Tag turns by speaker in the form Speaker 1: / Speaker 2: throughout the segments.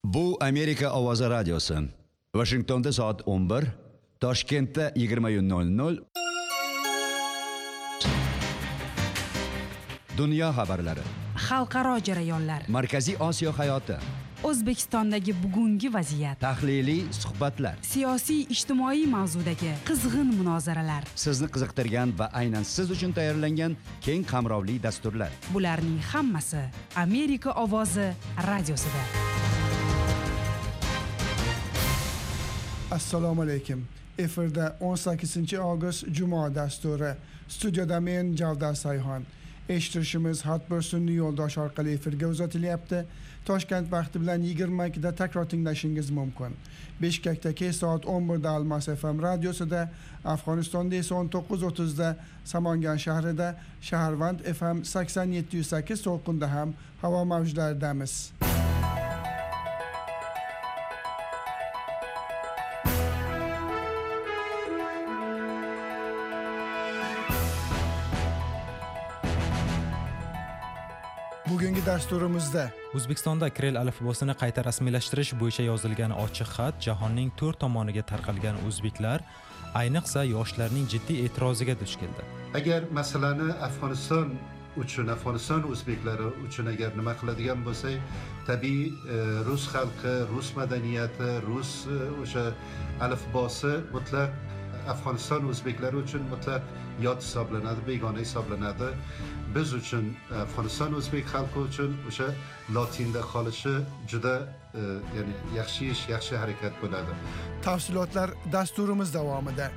Speaker 1: Bu Amerika Ovozi radiosi. Washingtonda soat 11, Toshkentda 20:00. Dunyo xabarlari.
Speaker 2: Xalqaro jarayonlar.
Speaker 1: Markaziy Osiyo hayoti.
Speaker 2: O'zbekistondagi bugungi vaziyat.
Speaker 1: Tahliliy suhbatlar.
Speaker 2: Siyosiy, ijtimoiy mavzudagi qizg'in munozaralar.
Speaker 1: Sizni qiziqtirgan va aynan siz uchun tayyorlangan keng qamrovli dasturlar.
Speaker 2: Bularning hammasi Amerika Ovozi radiosida.
Speaker 3: Assalomu alaykum. Efirda 18-avgust Juma dasturi. Studiyada men Javdar Sayxon. Eshitishimiz Hatbir sun'iy yo'ldosh orqali efirga uzatilyapti. Toshkent vaqti bilan 22 da takror tinglashingiz mumkin. Bishkekdagi soat 11 da Almas FM radiosida, Afg'onistonda esa 19:30 da Samangan shahrida, Shaharvand FM 87.8 to'lqinda ham havo mavjlaridamiz. Bugungi dasturimizda
Speaker 4: O'zbekistonda kiril alifbosini qayta rasmiylashtirish bo'yicha yozilgan ochiq xat jahonning 4 tomoniga tarqalgan o'zbeklar, ayniqsa yoshlarning jiddiy e'tiroziga duch keldi.
Speaker 5: Agar masalani Afg'oniston o'zbeklari uchun agar nima qiladigan bo'lsak, tabiiy rus xalqi, rus madaniyati, rus o'sha alifbosi mutlaq Afg'oniston o'zbeklari uchun mutlaq yot hisoblanadi, begona hisoblanadi. Biz uchun Afg'oniston o'zbek xalqi uchun o'sha lotinda qolishi juda ya'ni yaxshi ish, yaxshi harakat bo'ladi.
Speaker 3: Tafsilotlar dasturimiz davomida.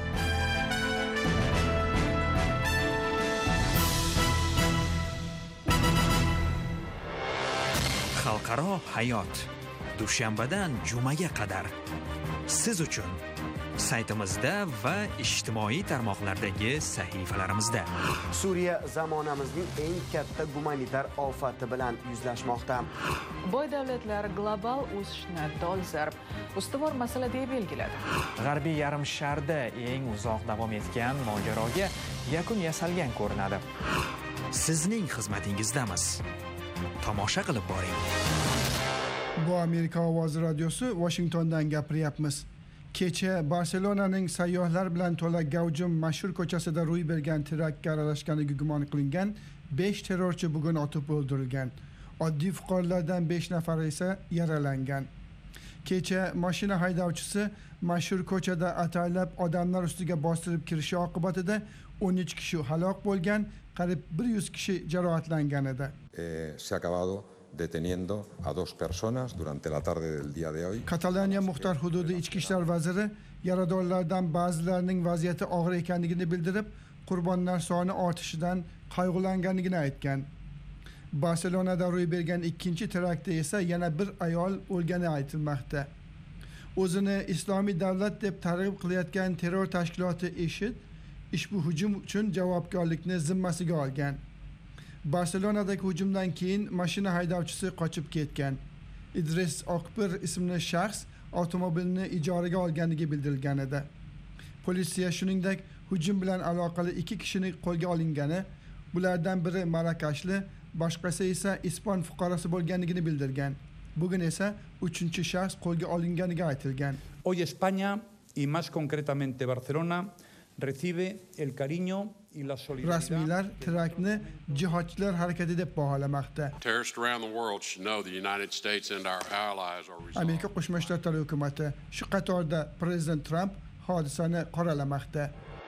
Speaker 6: Xalqaro hayot dushanbadan jumaga qadar siz uchun saytimizda va ijtimoiy tarmoqlardagi sahifalarimizda.
Speaker 7: Suriya zamonamizning eng katta gumanitar ofati bilan yuzlashmoqda.
Speaker 8: Boy davlatlar global o'sishni dolzarb ustuvor masala deb belgiladi.
Speaker 9: G'arbiy yarim sharda eng uzoq davom etgan mojaroga yakun yasalgan ko'rinadi.
Speaker 6: Sizning xizmatingizdamiz. Tomosha qilib boring.
Speaker 3: Bu Amerika Ovozi radiosi, Washingtondan gapiryapmiz. Kecha Barselonaning sayyohlar bilan to'la gavjum mashhur ko'chasida ro'y bergan teraktga aralashganligi gumon qilingan 5 terrorchi bugun otib o'ldirilgan. Oddiy fuqarolardan 5 nafari esa yaralangan. Kecha mashina haydovchisi mashhur ko'chada ataylab odamlar ustiga bostirib kirishi oqibatida 13 kishi halok bo'lgan, qariyb 100 kishi jarohatlangan edi.
Speaker 10: Se ha acabado deteniendo a 2 personas durante la tarde del día de hoy.
Speaker 3: Kataloniya muxtor hududi ichki ishlar vaziri yaradorlardan ba'zilarining vaziyati og'ir ekanligini bildirib, qurbonlar soni ortishidan qayg'ulanganligini aytgan. Barselonada ro'y bergan ikkinchi teraktda esa yana bir ayol o'lgani aytilmoqda. O'zini Islomiy davlat deb targ'ib qilayotgan terror tashkiloti IShID ushbu hujum uchun javobgarlikni zimmasiga olgan. Barselonadagi hujumdan keyin mashina haydovchisi qochib ketgan. Idris Okpir ismli shaxs avtomobilni ijaraga olganligi bildirilgan edi. Politsiya shuningdek hujum bilan aloqali 2 kishini qo'lga olingani, bulardan biri Marakashli, boshqasi esa Ispon fuqarosi bo'lganligini bildirgan. Bugun esa 3-chi shaxs qo'lga olinganiga aytilgan.
Speaker 11: Hoy España y más concretamente Barcelona recibe el cariño y la solidaridad.
Speaker 3: Rasmiylar teraktni jihodchilar harakati deb baholamoqda. Amerika Qo'shma Shtatlari hukumati shu qatorda Prezident Trump hodisani qoralamoqda.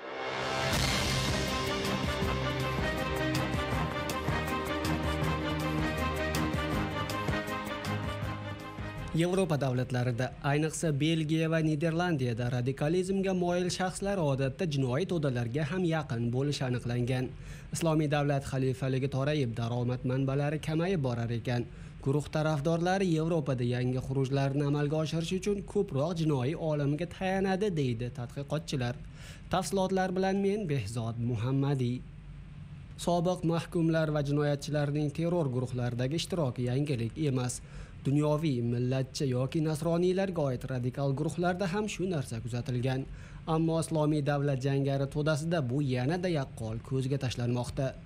Speaker 12: Yevropa davlatlarida, ayniqsa Belgiya va Niderlandiyada radikalizmga moyil shaxslar odatda jinoiy to'dalarga ham yaqin bo'lishi aniqlangan. Islomiy davlat xalifaligi torayib, daromad manbalari kamayib borar ekan. Guruh tarafdorlari Yevropada yangi xurujlarni amalga oshirish uchun ko'proq jinoiy olamga tayanadi, deydi tadqiqotchilar. Tafsilotlar bilan men Behzod Muhammadiy. Sobiq mahkumlar va jinoyatchilarning terror guruhlaridagi ishtiroki yangilik emas. Dunyoviy, millatchi yoki nasroniylarga oid radikal guruhlarda ham shu narsa kuzatilgan. Ammo Islomiy davlat jangari to'dasida bu yanada yaqqol ko'zga tashlanmoqda.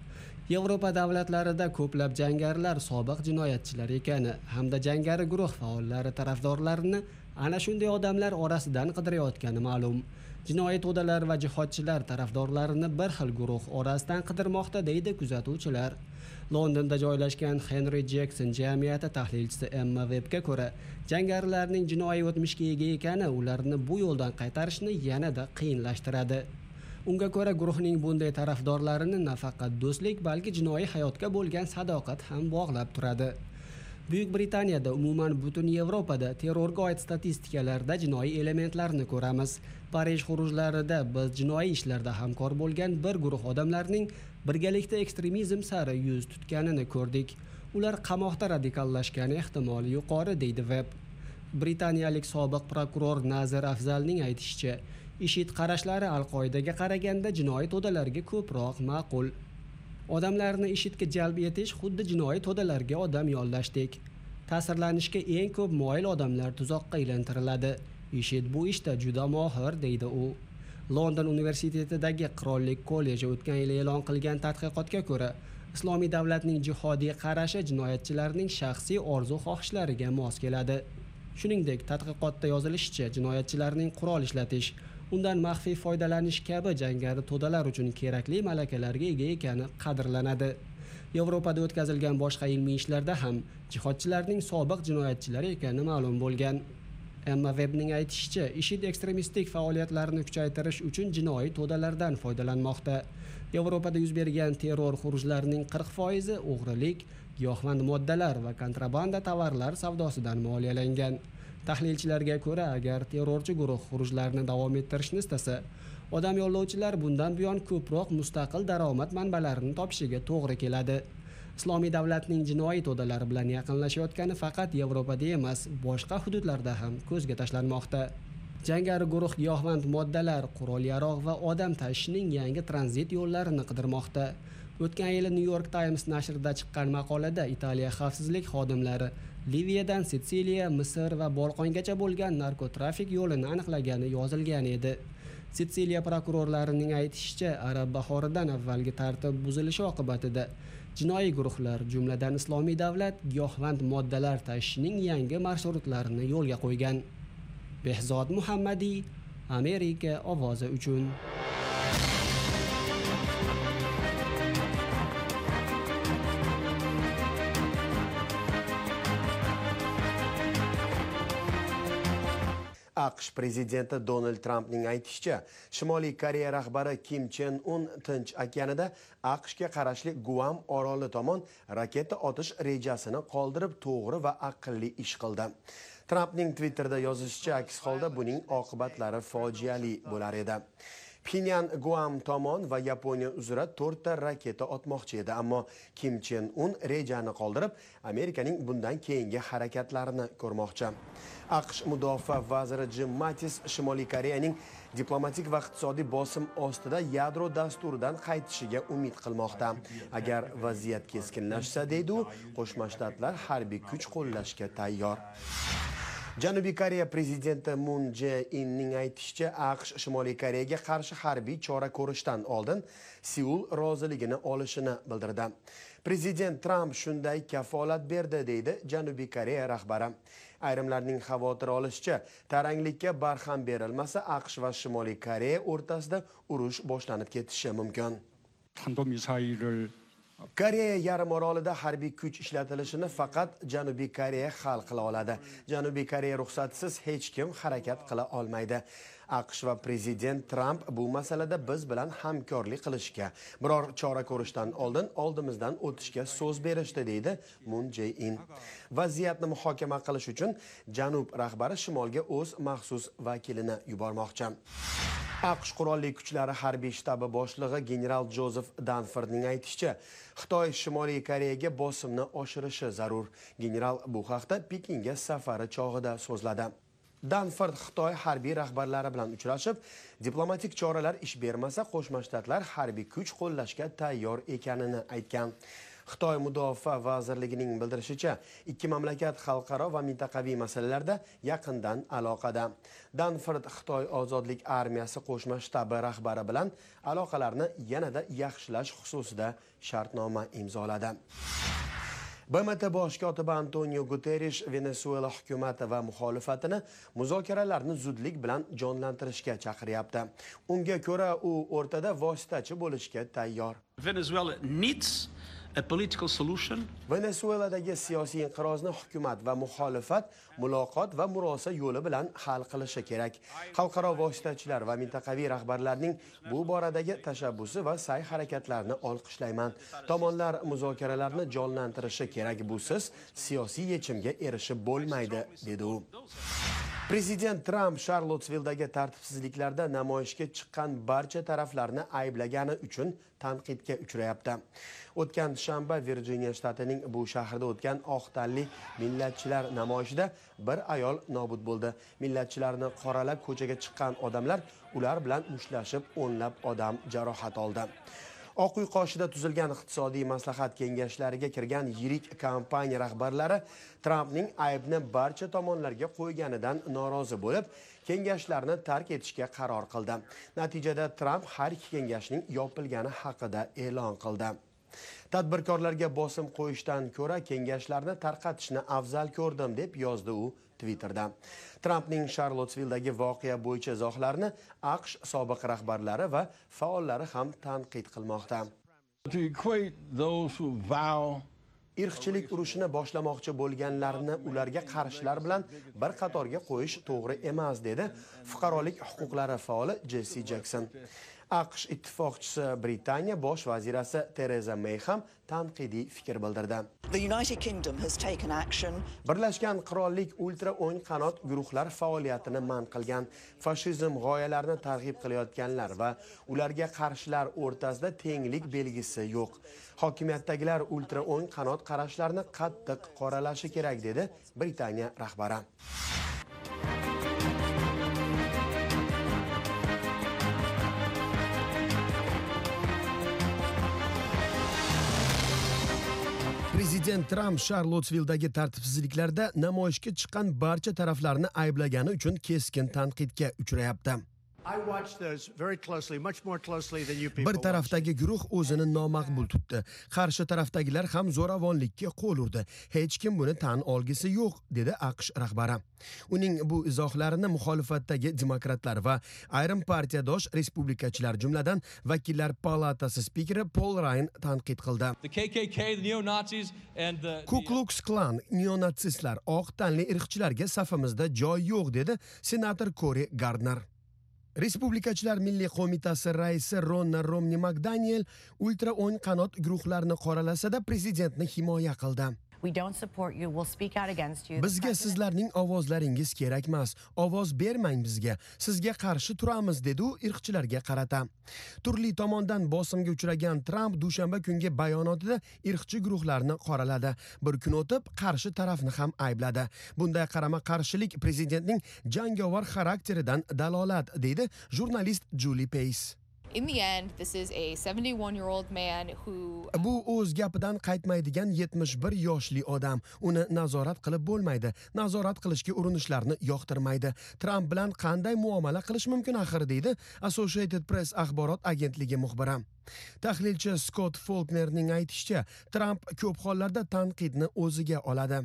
Speaker 12: Yevropa davlatlarida ko'plab jangarilar sobiq jinoyatchilar ekani hamda jangari guruh faollari tarafdorlarini ana shunday odamlar orasidan qidirayotgani ma'lum. Jinoiy to'dalar va jihodchilar tarafdorlarini bir xil guruh orasidan qidirmoqda deydi kuzatuvchilar. Londonda joylashgan Henry Jackson jamiyati tahlilchisi Emma Webbga ko'ra, jangarilarning jinoiy o'tmishga ega ekani ularni bu yo'ldan qaytarishni yanada qiyinlashtiradi. Unga ko'ra guruhning bunday tarafdorlarini nafaqat do'stlik, balki jinoiy hayotga bo'lgan sadoqat ham bog'lab turadi. Buyuk Britaniyada umuman butun Yevropada terrorga oid statistikalarda jinoiy elementlarni ko'ramiz. Parij xurujlarida biz jinoiy ishlarda hamkor bo'lgan bir guruh odamlarning birgalikda ekstremizm sari yuz tutganini ko'rdik. Ular qamoqda radikallashgani ehtimoli yuqori, deydi Webb. Britaniyalik sobiq prokuror Nazir Afzalning aytishicha, IShID qarashlari Al-Qoidaga qaraganda jinoiy to'dalarga ko'proq ma'qul. Odamlarni IShIDga jalb etish xuddi jinoiy to'dalarga odam yollashdek. Ta'sirlanishga eng ko'p moyil odamlar tuzoqqa ilintiriladi. IShID bu ishda juda mohir, deydi u. London universitetidagi Qirollik kolleji o'tgan yil e'lon qilgan tadqiqotga ko'ra, Islomiy davlatning jihodiy qarashi jinoyatchilarning shaxsiy orzu-xohishlariga mos keladi. Shuningdek, tadqiqotda yozilishicha, jinoyatchilarning qurol ishlatish, undan maxfiy foydalanish kabi jangari to'dalar uchun kerakli malakalarga ega ekani qadrlanadi. Yevropada o'tkazilgan boshqa ilmiy ishlarda ham jihodchilarning sobiq jinoyatchilar ekani ma'lum bo'lgan. Emma Webbning aytishicha, IShID ekstremistik faoliyatlarini kuchaytirish uchun jinoiy to'dalardan foydalanmoqda. Yevropada yuz bergan terror xurujlarining 40% o'g'rilik, giyohvand moddalar va kontrabanda tovarlar savdosidan moliyalangan. Tahlilchilarga ko'ra, agar terrorchi guruh xurujlarni davom ettirishni istasa, odam yo'llovchilar bundan buyon ko'proq mustaqil daromad manbalarini topishiga to'g'ri keladi. Islomiy davlatning jinoiy to'dalari bilan yaqinlashayotgani faqat Yevropada emas, boshqa hududlarda ham ko'zga tashlanmoqda. Jangari guruh giyohvand moddalar, qurol-yarog' va odam tashishning yangi tranzit yo'llarini qidirmoqda. O'tgan yili New York Times nashrida chiqqan maqolada Italiya xavfsizlik xodimlari Liviyadan Sitsiliya, Misr va Bolqongacha bo'lgan narkotrafik yo'lini aniqlagani yozilgan edi. Sitsiliya prokurorlarining aytishicha, Arab bahoridan avvalgi tartib buzilishi oqibatida jinoiy guruhlar, jumladan Islomiy davlat, giyohvand moddalar tashishining yangi marshrutlarini yo'lga qo'ygan. Behzod Muhammadiy, Amerika ovozi uchun.
Speaker 7: AQSh prezidenti Donald Trampning aytishicha, Shimoliy Koreya rahbari Kim Chen Un Tinch okeanida AQShga qarashli Guam oroli tomon raketa otish rejasini qoldirib, to'g'ri va aqlli ish qildi. Trampning Twitterda yozishicha, aks holda buning oqibatlari fojiali bo'lar edi. Pxenyan Guam tomon va Yaponiya uzra 4 ta raketa otmoqchi edi, ammo Kim Chen Un rejani qoldirib, Amerikaning bundan keyingi harakatlarini ko'rmoqchi. AQSh mudofaa vaziri Jim Mattis Shimoliy Koreyaning diplomatik va iqtisodiy bosim ostida yadro dasturidan qaytishiga umid qilmoqda. Agar vaziyat keskinlashsa, deydi u, Qo'shma Shtatlar harbiy kuch qo'llashga tayyor. Janubiy Koreya prezidenti Moon Jae-inning aytishicha, AQSh Shimoliy Koreyaga qarshi harbiy chora ko'rishdan oldin Seul roziligini olishini bildirdi. Prezident Trump shunday kafolat berdi, deydi Janubiy Koreya rahbari. Ayrimlarning xavotir olishicha, taranglikka barham berilmasa, AQSh va Shimoliy Koreya o'rtasida urush boshlanib ketishi mumkin. Koreya yarim orolida harbiy kuch ishlatilishini faqat Janubiy Koreya hal qila oladi. Janubiy Koreya ruxsatisiz hech kim harakat qila olmaydi. AQSh va prezident Trump bu masalada biz bilan hamkorlik qilishga, biror chora ko'rishdan oldin oldimizdan o'tishga so'z berishdi, deydi Moon Jae-in. Vaziyatni muhokama qilish uchun Janub rahbari shimolga o'z maxsus vakilini yubormoqchi. AQSh qurolli kuchlari harbiy shtabi boshlig'i general Joseph Dunfordning aytishicha, Xitoy Shimoliy Koreyaga bosimni oshirishi zarur. General bu haqda Pekinga safari chog'ida so'zladi. Dunford Xitoy harbiy rahbarlari bilan uchrashib, diplomatik choralar ish bermasa, Qo'shma Shtatlar harbiy kuch qo'llashga tayyor ekanini aytgan. Xitoy Mudofaa vazirligining bildirishicha, ikki mamlakat xalqaro va mintaqaviy masalalarda yaqindan aloqada. Danford Xitoy ozodlik armiyasi qo'shma shtabi rahbari bilan aloqalarni yanada yaxshilash xususida shartnoma imzoladi. BMT bosh kotibi Antonio Guterres Venesuela hukumati va muxolifatini muzokaralarni zudlik bilan jonlantirishga chaqiryapti. Unga ko'ra, u o'rtada vositachi bo'lishga tayyor.
Speaker 13: Venezuela needs a political solution.
Speaker 7: Venezueladagi siyosiy inqirozni hukumat va muxolifat muloqot va murosa yo'li bilan hal qilishi kerak. Xalqaro vositachilar va mintaqaviy rahbarlarning bu boradagi tashabbusi va sa'y-harakatlarini olqishlayman. Tomonlar muzokaralarni jonlantirishi kerak, busiz siyosiy yechimga erishib bo'lmaydi, dedi u. Prezident Trump Charlottesvilledagi tartibsizliklarda namoyishga chiqqan barcha taraflarni ayblagani uchun tanqidga uchrayapti. O'tgan shanba Virjiniya shtatining bu shahrida o'tgan oq tanli millatchilar namoyishida bir ayol nobud bo'ldi. Millatchilarni qoralab ko'chaga chiqqan odamlar ular bilan mushtlashib, o'nlab odam jarohat oldi. Oq uy qoshida tuzilgan iqtisodiy maslahat kengashlariga kirgan yirik kompaniya rahbarlari Trumpning aybni barcha tomonlarga qo'yganidan norozi bo'lib, kengashlarni tark etishga qaror qildi. Natijada Trump har ikki kengashning yopilgani haqida e'lon qildi. Tadbirkorlarga bosim qo'yishdan ko'ra kengashlarni tarqatishni afzal ko'rdim, deb yozdi u Twitterda. Trumpning Charlottesvilledagi voqea bo'yicha izohlarini AQSh sobiq rahbarlari va faollari ham tanqid qilmoqda. Irqchilik urushini boshlamoqchi bo'lganlarni ularga qarshilar bilan bir qatorga qo'yish to'g'ri emas, dedi fuqarolik huquqlari faoli Jesse Jackson. AQSh ittifoqchisi Britaniya bosh vazirasi Theresa May ham tanqidiy fikr bildirdi. Birlashgan qirollik ultra o'ng qanot guruhlar faoliyatini man qilgan, fashizm g'oyalarini targ'ib qilayotganlar va ularga qarshilar o'rtasida tenglik belgisi yo'q. Hokimiyatdagilar ultra o'ng qanot qarashlarni qattiq qoralashi kerak, dedi Britaniya rahbari. Prezident Trump Charlottesvilledagi tartibsizliklarda namoyishga chiqqan barcha taraflarni ayblagani uchun keskin tanqidga uchrayapti. Bir tarafdagi guruh o'zini nomaqbul tutdi. Qarshi tarafdagilar ham zo'ravonlikka qo'l urdi. Hech kim buni tan olgisi yo'q, dedi AQSh rahbari. Uning bu izohlarini muxolifatdagi demokratlar va ayrim partiyadosh respublikachilar, jumladan vakillar palatasi spikeri Paul Ryan tanqid qildi. Ku Klux Klan, neonatsistlar, oq tanli irqchilarga safimizda joy yo'q, dedi senator Cory Gardner. Respublikachilar Milliy qo'mitasi raisi Ronna Romney McDaniel ultra o'ng qanot guruhlarni qoralasada prezidentni himoya qildi. Bizga sizlarning ovozlaringiz kerak emas. Ovoz bermang bizga. Sizga qarshi turamiz, dedi u irqchilarga qarata. Turli tomondan bosimga uchragan Trump dushanba kungi bayonotida irqchi guruhlarni qoraladi. Bir kun o'tib qarshi tarafni ham aybladi. Bunday qarama-qarshilik prezidentning jangovar xarakteridan dalolat, deydi jurnalist Julie Pace. Bu o'z gapidan qaytmaydigan 71 yoshli odam. Uni nazorat qilib bo'lmaydi. Nazorat qilishga urinishlarni yoqtirmaydi. Trump bilan qanday muomala qilish mumkin axir, deydi Associated Press axborot agentligi muxbiri. Tahlilchi Scott Faulknerning aytishicha, Trump ko'p hollarda tanqidni o'ziga oladi.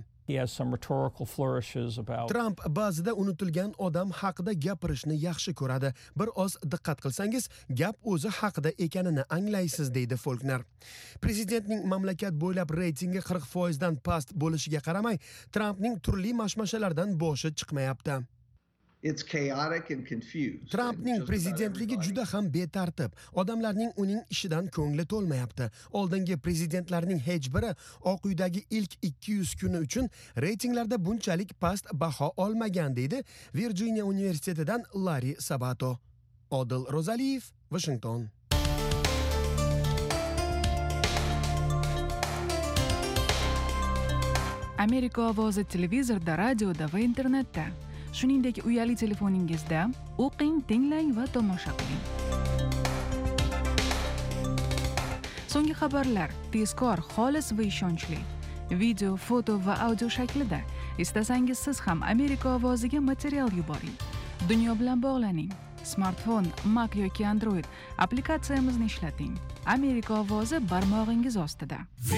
Speaker 7: Trump ba'zida unutilgan odam haqida gapirishni yaxshi ko'radi. Bir oz diqqat qilsangiz, gap o'zi haqida ekanini anglaysiz, deydi Faulkner. Prezidentning mamlakat bo'ylab reytingi 40% dan past bo'lishiga qaramay, Trumpning turli mashmashalardan boshi chiqmayapti. Trumpning prezidentligi juda ham betartib. Odamlarning uning ishidan ko'ngli to'lmayapti. Oldingi prezidentlarning hech biri Oq uydagi ilk 200 kuni uchun reytinglarda bunchalik past baho olmagan, deydi Virjiniya universitetidan Larry Sabato. Odil Rozaliyev, Washington.
Speaker 2: Amerika ovozi televizorda, radioda va internetda. Shuningdek, uyali telefoningizda o'qing, tinglang va tomosha qiling. So'nggi xabarlar tezkor, xolis va ishonchli. Video, foto va audio shaklida. Istasangiz siz ham Amerika ovoziga material yuboring. Dunyo bilan bog'laning. Smartfon, Mac yoki Android applikatsiyamizni ishlating. Amerika ovozi barmog'ingiz ostida.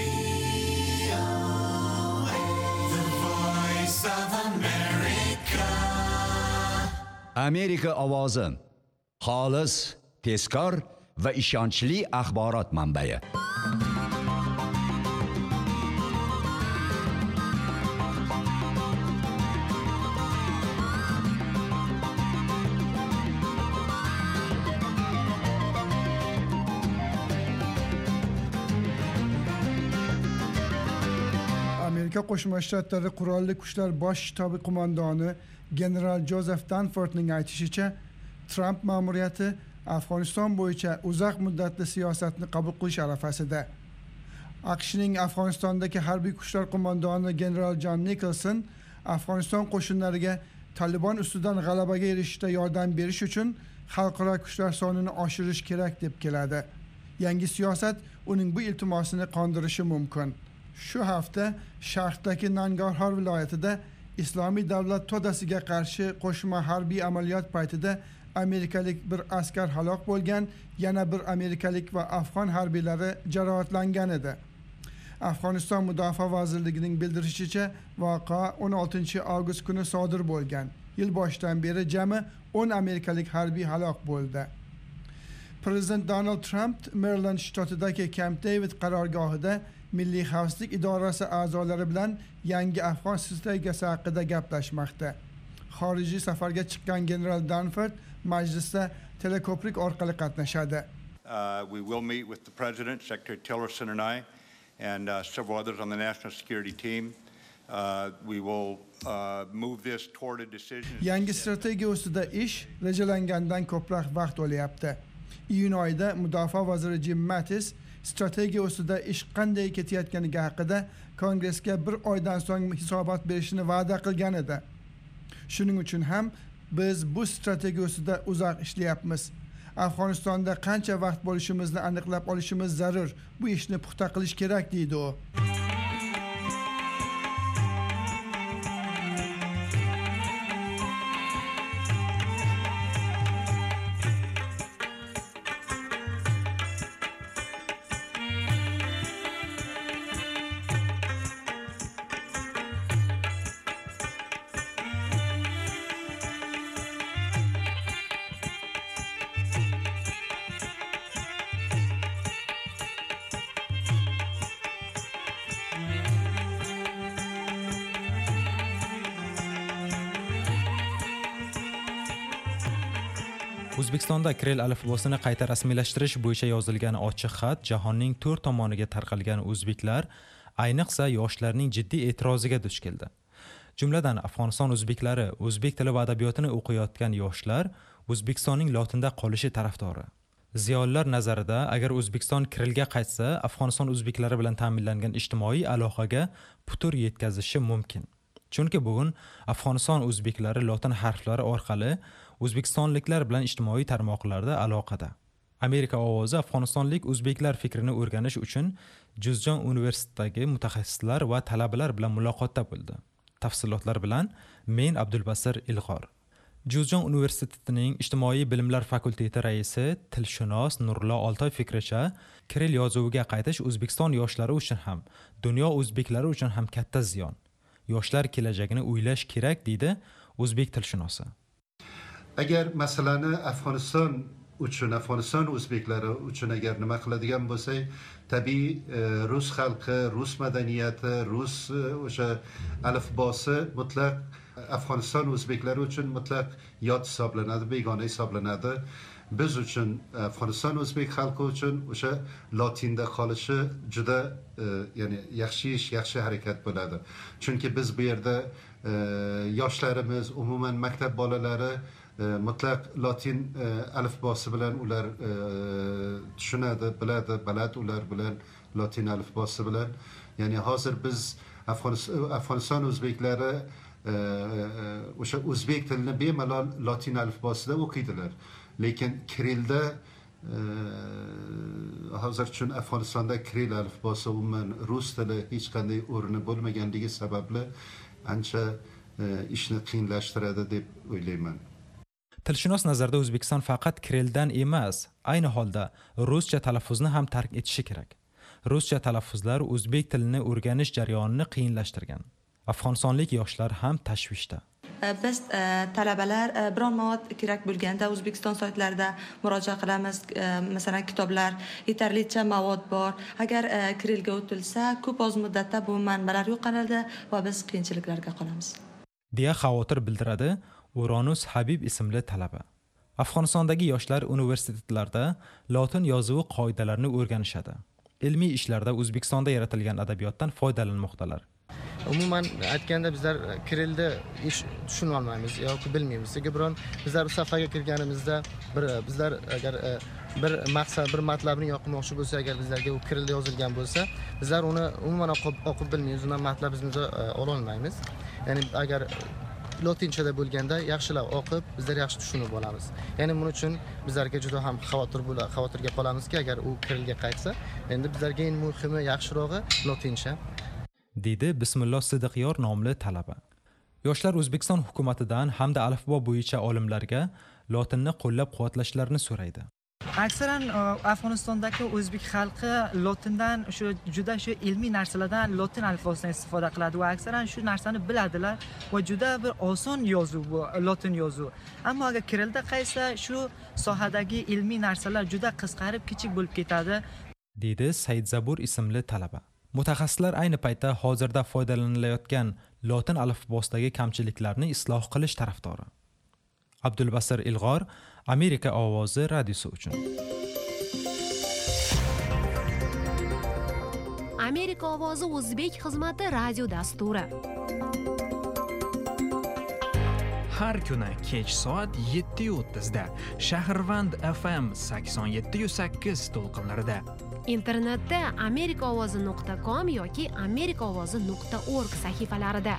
Speaker 1: Amerika ovozi. Xolis, tezkor va ishonchli axborot manbai.
Speaker 3: Amerika Qo'shma Shtatlari Qurolli Kuchlar bosh shtabi qo'mondoni general Joseph Dunfordning aytishicha, Trump ma'muriyati Afg'oniston bo'yicha uzoq muddatli siyosatni qabul qilish arafasida. AQShning Afg'onistondagi harbiy kuchlar qo'mondoni general John Nicholson Afg'oniston qo'shinlariga Taliban ustidan g'alabaga erishishda yordam berish uchun xalqaro kuchlar sonini oshirish kerak deb keladi. Yangi siyosat uning bu iltimosini qondirishi mumkin. Shu hafta Sharqdagi Nangarhor viloyatida Islomiy davlat to'dasiga qarshi qo'shma harbiy amaliyot paytida amerikalik bir askar halok bo'lgan, yana bir amerikalik va afg'on harbiylari jarohatlangan edi. Afg'oniston Mudofaa vazirligining bildirishicha, voqea 16 avgust kuni sodir bo'lgan. Yil boshidan beri jami 10 amerikalik harbiy halok bo'ldi. Prezident Donald Trump Maryland shtatidagi Camp David qarorgohida Milliy xavfsizlik idorasi a'zolari bilan yangi afg'on strategiyasi haqida gaplashmoqda. Xorijiy safarga chiqqan general Dunford majlisda teleko'prik orqali qatnashadi.
Speaker 14: We will meet with the President, Secretary Tillerson and I, and several others on the national security team. We will move this toward a decision.
Speaker 3: Yangi strategiya ustida ish rejalangandan ko'proq vaqt olyapti. Iyun oyida Mudofaa vaziri Jim Mattis strategiya ustida ish qanday ketayotganiga haqida Kongressga bir oydan so'ng hisobot berishini va'da qilgan edi. Shuning uchun ham biz bu strategiya ustida uzoq ishlayapmiz. Afg'onistonda qancha vaqt bo'lishimizni aniqlab olishimiz zarur. Bu ishni puxta qilish kerak deydi u.
Speaker 4: O'zbekistonda Kiril alifbosini qayta rasmiylashtirish bo'yicha yozilgan ochiq xat jahonning 4 tomoniga tarqalgan o'zbeklar, ayniqsa yoshlarning jiddiy e'tiroziga duch keldi. Jumladan Afg'oniston o'zbeklari, o'zbek tili va adabiyotini o'qiyotgan yoshlar O'zbekistonning lotinda qolishi tarafdori. Ziyolilar nazarida, agar O'zbekiston Kirilga qaytsa, Afg'oniston o'zbeklari bilan ta'minlangan ijtimoiy aloqaga putur yetkazishi mumkin. Chunki bugun Afg'oniston o'zbeklari lotin harflari orqali O'zbekistonliklar bilan ijtimoiy tarmoqlarda aloqada. Amerika ovozi Afg'onistonlik o'zbeklar fikrini o'rganish uchun Juzjon universitetidagi mutaxassislar va talabalar bilan muloqotda bo'ldi. Tafsilotlar bilan men Abdulbasir Ilg'or. Juzjon universitetining ijtimoiy bilimlar fakulteti raisi, tilshunos Nurullo Oltoy fikricha, Kiril yozuviga qaytish O'zbekiston yoshlari uchun ham, dunyo o'zbeklari uchun ham katta ziyon. Yoshlar kelajagini o'ylash kerak deydi o'zbek tilshunosi.
Speaker 5: Agar masalani Afg'oniston o'zbeklari uchun agar nima qiladigan bo'lsak, tabiiy rus xalqi, rus madaniyati, rus o'sha alifbosi mutlaq Afg'oniston o'zbeklari uchun mutlaq yot hisoblanadi, begona hisoblanadi. Biz uchun Afg'oniston o'zbek xalqi uchun o'sha lotinda qolishi juda ya'ni yaxshi harakat bo'ladi. Chunki biz bu yerda yoshlarimiz, umuman maktab bolalari mutlaq lotin alifbosi bilan ular tushunadi, biladi, balad ular bilan lotin alifbosi bilan. Ya'ni hozir biz Afg'oniston o'zbeklari o'sha o'zbek tilini bemalol lotin alifbosida o'qiydilar. Lekin Kirilda hozir uchun Afg'onistonda kiril alifbosi umuman rus tili hech qanday o'rni bo'lmaganligi sababli ancha ishni qiyinlashtiradi deb o'ylayman.
Speaker 4: Tilshunos nazarida O'zbekiston faqat kirildan emas, ayni holda ruscha talaffuzni ham tark etishi kerak. Ruscha talaffuzlar o'zbek tilini o'rganish jarayonini qiyinlashtirgan. Afg'onistonlik yoshlar ham tashvishda.
Speaker 15: Biz talabalar biron mavod kerak bo'lganda O'zbekiston saytlarida murojaat qilamiz. Masalan, kitoblar, yetarlicha mavod bor. Agar kirilga o'tilsa, ko'p oz muddatda bu manbalar yo'qoladi va biz qiyinchiliklarga qolamiz.
Speaker 4: deya xavotir bildiradi Uranus Habib ismli talaba. Afg'onistondagi yoshlar universitetlarda lotin yozuvi qoidalarini o'rganishadi. Ilmiy ishlarda O'zbekistonda yaratilgan adabiyotdan foydalanmoqdalar.
Speaker 16: Umuman aytganda bizlar kirilni tushuna olmaymiz yoki bilmaymiz. Biron bizlar bu safarga kirganimizda bizlar agar bir maqsad, bir matlabni yoqmoqchi bo'lsa, agar bizlarga u kirilda yozilgan bo'lsa, bizlar uni umuman o'qib bilmaymiz, undan matlabimizni ola olmaymiz. Ya'ni agar lotinchada bo'lganda yaxshilab o'qib, bizlar yaxshi tushunib olamiz. Ya'ni buning uchun bizlarga juda ham xavotirga qolamizki, agar u kirilga qaytsa, endi bizlarga eng muhimi yaxshirog'i lotincha.
Speaker 4: Deydi Bismillah Sidiqyor nomli talaba. Yoshlar O'zbekiston hukumatidan hamda alifbo bo'yicha olimlarga lotinni qo'llab-quvvatlashlarini so'raydi.
Speaker 17: Aksaran Afg'onistondagi o'zbek xalqi lotindan juda ilmiy narsalardan lotin alifbosidan istifoda qiladi va aksaran shu narsani biladilar va juda bir oson yozuv bu lotin yozuvi. Ammo agar kirilda qaytsa shu sohadagi ilmiy narsalar juda qisqarib kichik bo'lib ketadi,
Speaker 4: deydi Saidzabur ismli talaba. Mutaxassislar ayni paytda hozirda foydalanilayotgan lotin alifbosidagi kamchiliklarni isloh qilish tarafdori. Abdulbasir Ilg'or, Amerika ovozi radiosi uchun.
Speaker 18: Amerika ovozi o'zbek xizmati radio dasturi.
Speaker 6: Har kuni kech soat 7:30 da Shahrvand FM 87.8 to'lqinlarida.
Speaker 18: Internetda amerikaovozi.com yoki amerikaovozi.org sahifalarida.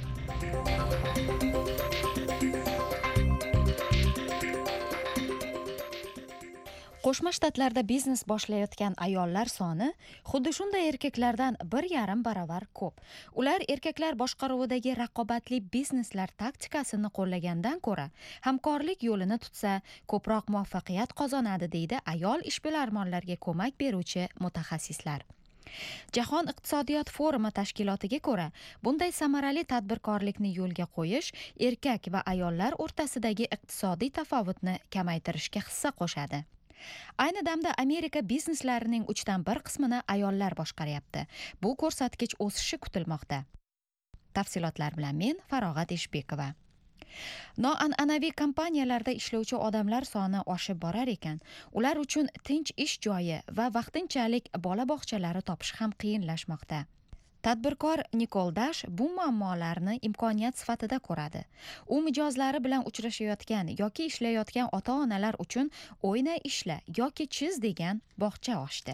Speaker 19: Qo'shma Shtatlarda biznes boshlayotgan ayollar soni xuddi shunday erkaklardan 1,5 baravar ko'p. Ular erkaklar boshqaruvidagi raqobatli bizneslar taktikasini qo'llagandan ko'ra, hamkorlik yo'lini tutsa, ko'proq muvaffaqiyat qozonadi, deydi ayol ishbilarmonlarga ko'mak beruvchi mutaxassislar. Jahon iqtisodiyot forumi tashkilotiga ko'ra, bunday samarali tadbirkorlikni yo'lga qo'yish erkak va ayollar o'rtasidagi iqtisodiy tafovutni kamaytirishga hissa qo'shadi. Ayni damda Amerika bizneslarining 1/3 qismini ayollar boshqaryapti. Bu ko'rsatkich o'sishi kutilmoqda. Tafsilotlar bilan men Farog'at Eshbekova. Noan'anaviy kompaniyalarda ishlovchi odamlar soni oshib borar ekan. Ular uchun tinch ish joyi va vaqtinchalik bola bog'chalari topish ham qiyinlashmoqda. Tadbirkor Nikol Dash bu muammolarni imkoniyat sifatida ko'radi. U mijozlari bilan uchrashayotgan yoki ishlayotgan ota-onalar uchun o'yna, ishla yoki chiz degan bog'cha ochdi.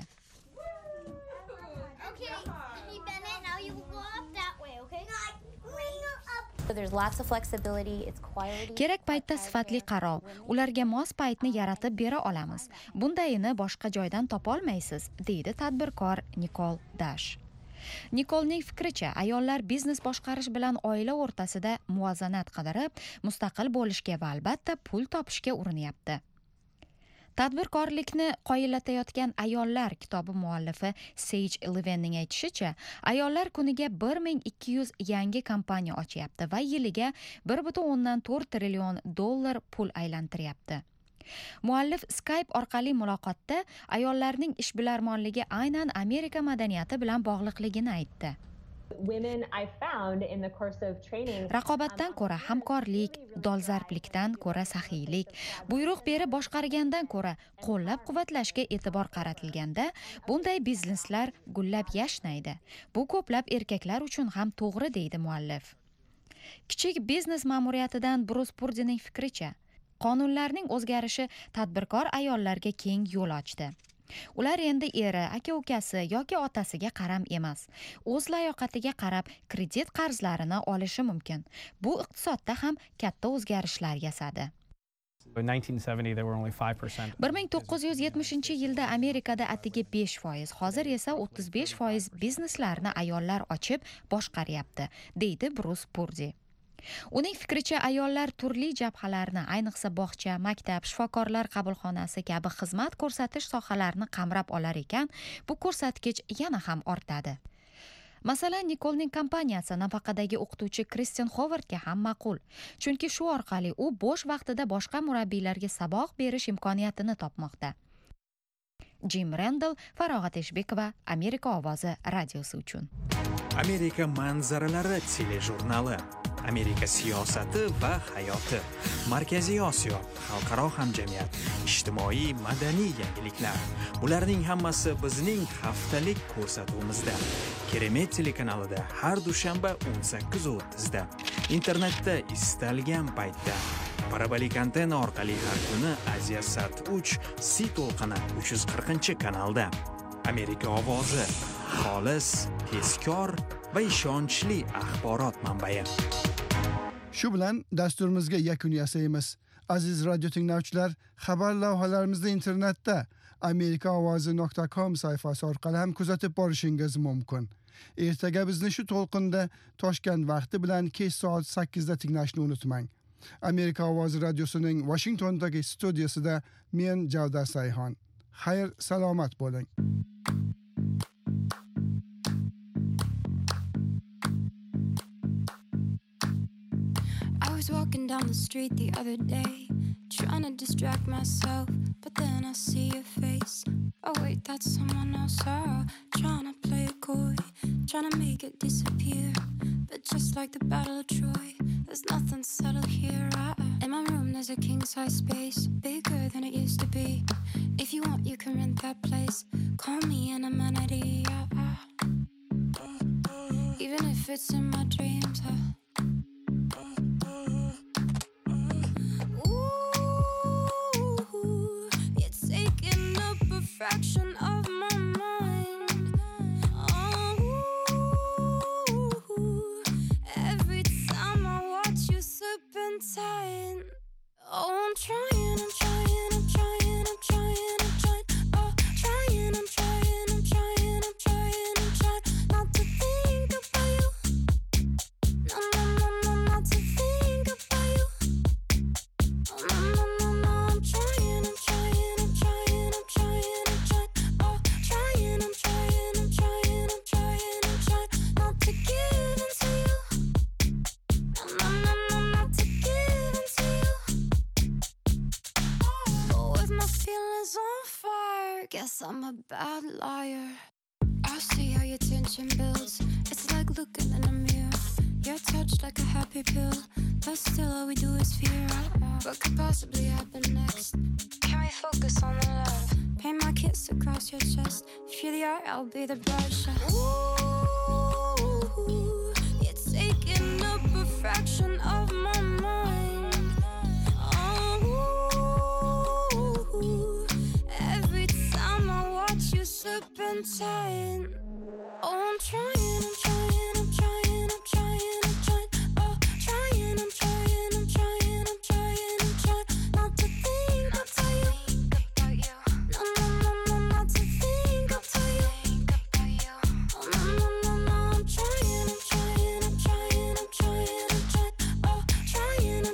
Speaker 19: Kerak paytda sifatli qaror, ularga mos paytni yaratib bera olamiz. Bundayini boshqa joydan topolmaysiz, deydi tadbirkor Nikol Dash. Nikolning fikricha, ayollar biznes boshqarish bilan oila o'rtasida muvozanat qidirib, mustaqil bo'lishga va albatta pul topishga urinyapti. Tadbirkorlikni qoyillatayotgan ayollar kitobi muallifi Sage Levinning aytishicha, ayollar kuniga 1200 yangi kompaniya ochyapti va yiliga 1,4 trillion dollar pul aylantiryapti. Muallif Skype orqali muloqotda ayollarning ishbilarmonligi aynan Amerika madaniyati bilan bog'liqligini aytdi. Raqobatdan ko'ra hamkorlik, dolzarblikdan ko'ra saxiylik, buyruq berib boshqargandan ko'ra qo'llab-quvvatlashga e'tibor qaratilganda, bunday bizneslar gullab yashnaydi. Bu ko'plab erkaklar uchun ham to'g'ri, deydi muallif. Kichik biznes ma'muriyatidan Bruce Purdining fikricha, qonunlarning o'zgarishi tadbirkor ayollarga keng yo'l ochdi. Ular endi eri, aka-ukasi yoki otasiga qaram emas, o'z layoqatiga qarab kredit qarzlarini olishi mumkin. Bu iqtisodda ham katta o'zgarishlar yasadi.
Speaker 20: In 1970 there were only 5%.
Speaker 19: 1970-yilda Amerikada atigi 5%, hozir esa 35% bizneslarni ayollar ochib boshqaryapti, deydi Brus Purdi. Uning fikricha, ayollar turli jabhalarni, ayniqsa bog'cha, maktab, shifokorlar qabulxonasi kabi xizmat ko'rsatish sohalarini qamrab olar ekan, bu ko'rsatkich yana ham ortadi. Masalan, Nikolning kompaniyasi nafaqadagi o'qituvchi Kristin Hovardga ham ma'qul, chunki shu orqali u bo'sh vaqtida boshqa murabbiylarga saboq berish imkoniyatini topmoqda. Jim Randall, Farog'at Eshbekova, Amerika ovozi radiosi uchun.
Speaker 6: Amerika manzaralari telejurnali, Amerika siyosati va hayoti, Markaziy Osiyo, xalqaro hamjamiyat, ijtimoiy madaniy yangiliklar. Bularning hammasi bizning haftalik ko'rsatuvimizda. Keremet telekanalida har dushanba 18:30da. Internetda istalgan paytda. Parabolik antena orqali har kuni Aziyasat 3 C to'lqini 340-kanalda. Amerika ovozi, xolis, tezkor va ishonchli axborot manbai.
Speaker 3: Shu bilan dasturimizga yakun yasaymiz. Aziz radio tinglovchilar, xabar lavhalarimizni internetda amerikaovozi.com sayfasi orqali ham kuzatib borishingiz mumkin. Ertaga bizni shu to'lqinda Toshkent vaqti bilan kech soat 8da tinglashni unutmang. Amerika ovozi radiosining Washingtondagi studiyasida men Javdar Sayxon. Xayr, salomat bo'ling.
Speaker 21: I was walking down the street the other day, trying to distract myself, but then I see your face. Oh wait, that's someone else. Oh, trying to play it coy, trying to make it disappear. But just like the Battle of Troy, there's nothing subtle here. In my room there's a king-size space, bigger than it used to be. If you want, you can rent that place. Call me an amenity. Even if it's in my dreams. Fraction of my mind. Every time I watch you slipping tight. Oh, I'm trying. Oh, trying. I'm trying. Not to think about you. No, not to think about you. Oh, no, I'm trying. Guess I'm a bad liar. I see how your tension builds. It's like looking in a mirror. You're touched like a happy pill, but still all we do is fear. What could possibly happen next? Can we focus on the love? Paint my kiss across your chest. If you're the art, I'll be the brush. Ooh, you're taking up a fraction of my mind. Slipping tight. Oh, I'm trying. Oh, trying. Oh, trying. Not to think about you. No, not to think about you. Oh, no, I'm trying. Oh, trying. Oh, trying.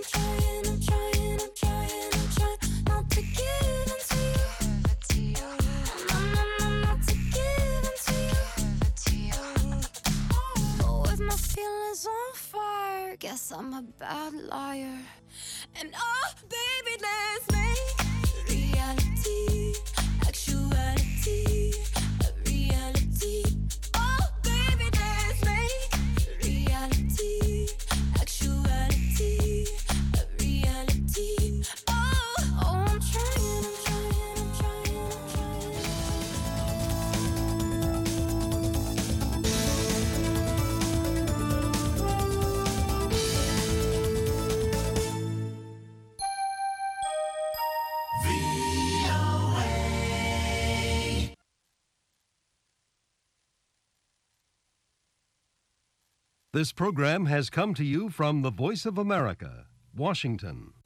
Speaker 21: Not to give into you. Guess I'm a bad liar. And oh, baby, let's make reality, actuality, a reality. Oh, baby, let's make reality, actuality, a reality. Oh, I'm trying.
Speaker 22: This program has come to you from the Voice of America, Washington.